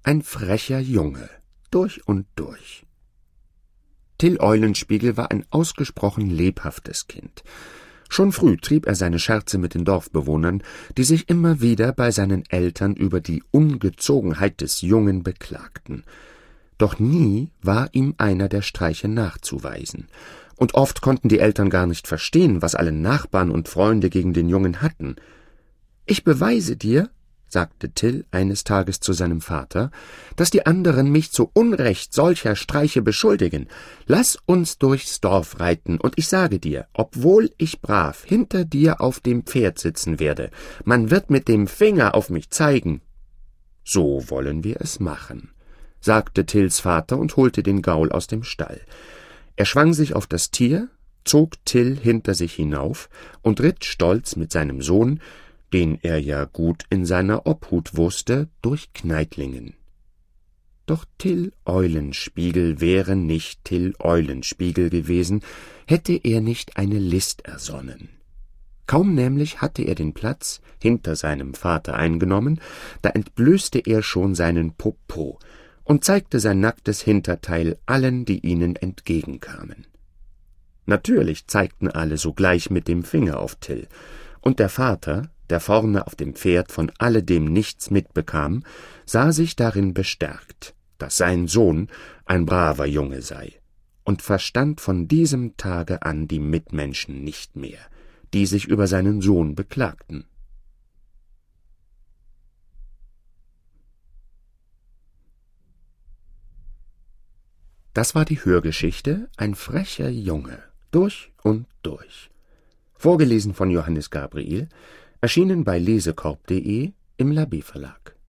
ein frecher Junge, durch und durch. Till Eulenspiegel war ein ausgesprochen lebhaftes Kind. Schon früh trieb er seine Scherze mit den Dorfbewohnern, die sich immer wieder bei seinen Eltern über die Ungezogenheit des Jungen beklagten. Doch nie war ihm einer der Streiche nachzuweisen, und oft konnten die Eltern gar nicht verstehen, was alle Nachbarn und Freunde gegen den Jungen hatten. »Ich beweise dir«, sagte Till eines Tages zu seinem Vater, »dass die anderen mich zu Unrecht solcher Streiche beschuldigen. Lass uns durchs Dorf reiten, und ich sage dir, obwohl ich brav hinter dir auf dem Pferd sitzen werde, man wird mit dem Finger auf mich zeigen.« »So wollen wir es machen«, sagte Tills Vater und holte den Gaul aus dem Stall. Er schwang sich auf das Tier, zog Till hinter sich hinauf und ritt stolz mit seinem Sohn, den er ja gut in seiner Obhut wusste, durch Kneitlingen. Doch Till Eulenspiegel wäre nicht Till Eulenspiegel gewesen, hätte er nicht eine List ersonnen. Kaum nämlich hatte er den Platz hinter seinem Vater eingenommen, da entblößte er schon seinen Popo und zeigte sein nacktes Hinterteil allen, die ihnen entgegenkamen. Natürlich zeigten alle sogleich mit dem Finger auf Till, und der Vater, der vorne auf dem Pferd von alledem nichts mitbekam, sah sich darin bestärkt, dass sein Sohn ein braver Junge sei, und verstand von diesem Tage an die Mitmenschen nicht mehr, die sich über seinen Sohn beklagten. Das war die Hörgeschichte »Ein frecher Junge«, durch und durch. Vorgelesen von Johannes Gabriel, erschienen bei lesekorb.de im Labé Verlag.